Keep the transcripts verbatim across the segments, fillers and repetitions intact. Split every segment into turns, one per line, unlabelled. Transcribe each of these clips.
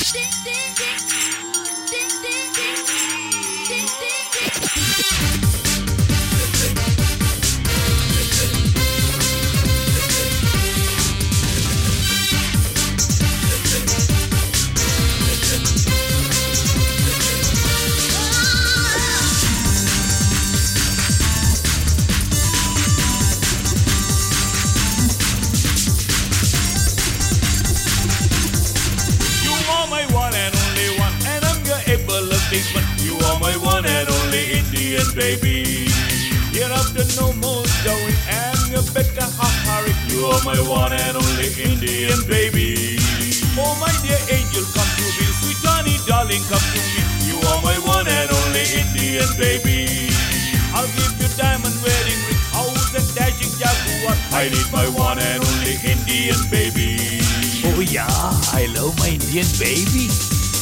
You are my one and only Indian baby. Hereafter no more going and you better hurry. You are my one and only Indian baby. Oh my dear angel, come to me. Sweet honey, darling, come to me. You are my one and only Indian baby. I'll give you diamond wedding ring, house and dashing jaguar. I need my one and only Indian baby.
Oh yeah, I love my Indian baby.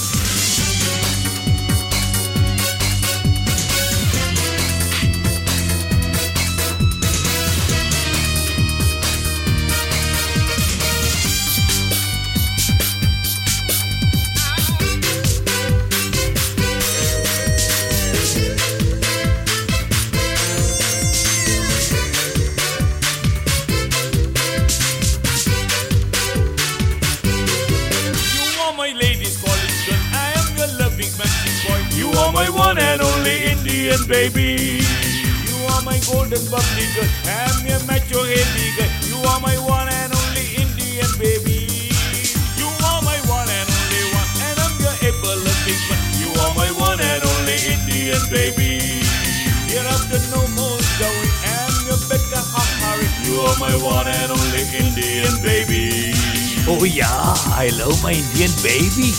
You are my one and only Indian baby. You are my golden bubbly girl. I'm your macho heavy girl. You are my one and only Indian baby. You are my one and only one, and I'm your ever-loving one. You are my one and only Indian baby. Hereafter no more going, and you better hurry. You are my one and only Indian baby.
Oh yeah, I love my Indian baby.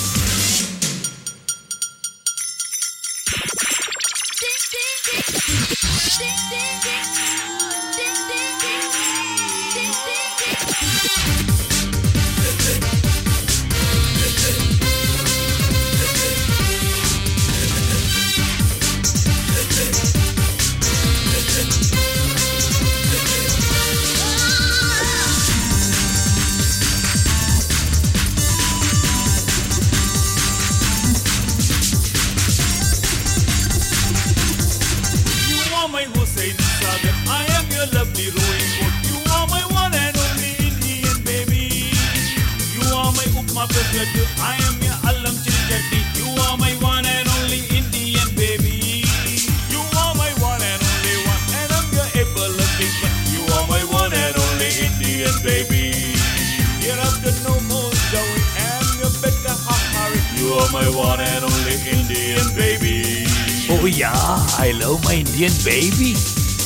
I am your lovely rowing boat. You are my one and only Indian baby. You are my upma potato. I am your allam chilchatti. You are my one and only Indian baby. You are my one and only one, and I'm your ever-loving one. You are my one and only Indian baby. Hereafter no more going, and you better hurry. You are my one and only Indian baby.
Oh yeah, I love my Indian baby.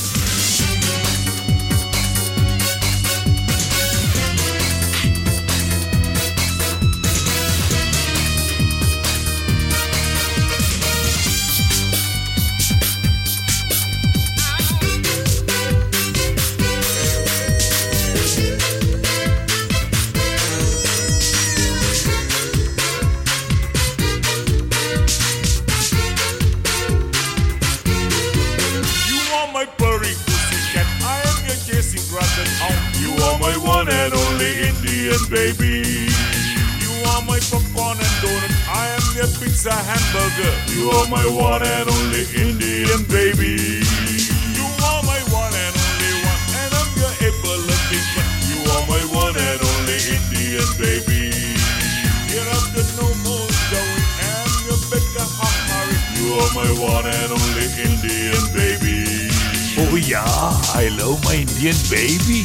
You are my one and only Indian baby. You are my popcorn and donut. I am your pizza hamburger. You are my one and only Indian baby. You are my one and only one, and I'm your ever-loving one. You are my one and only Indian baby. Hereafter no more going, and you better hurry. You are my one and only Indian baby.
Oh yeah, I love my Indian baby.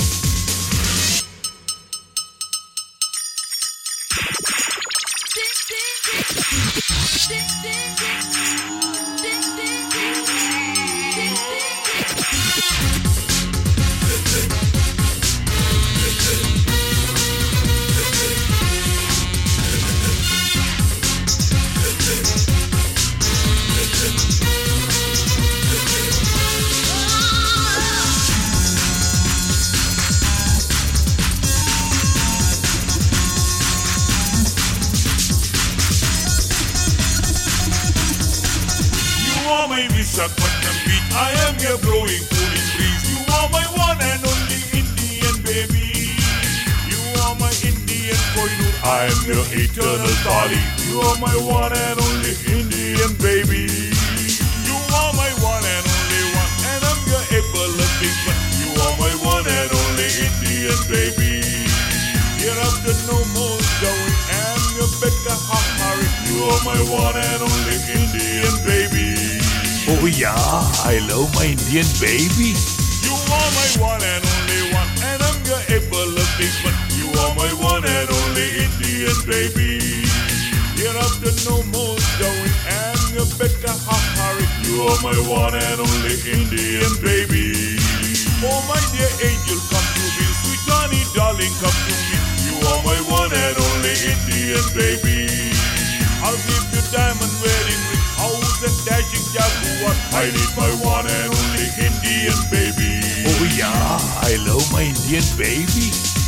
My Visakhapatnam beach, I am your blowing cooling breeze. You are my one and only Indian baby. You are my Indian Indian Kohinoor. I am your eternal Tali. You are my one and only Indian baby. You are my one and only one, and I'm your everlasting one. You are my one and only Indian baby. Hereafter no more going, and you better hurry. You are my one and only Indian baby.
Oh yeah, I love my Indian baby.
You are my one and only one, and I'm your everlasting one. You are my one and only Indian baby. Hereafter no more going, and you better hurry. You are my one and only Indian baby. Oh my dear angel, come to me, sweet honey, darling, come to me. You are my one and only Indian baby. I'll give you diamond wedding ring, house and dashing jaguar. I need my one and only Indian baby.
Oh yeah, I love my Indian baby.